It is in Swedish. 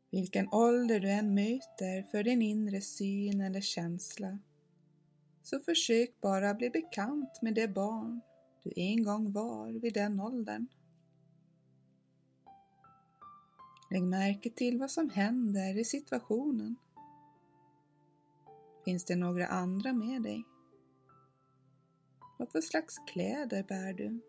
Vilken ålder du än möter för din inre syn eller känsla, så försök bara bli bekant med det barn du en gång var vid den åldern. Lägg märke till vad som händer i situationen. Finns det några andra med dig? Vad för slags kläder bär du?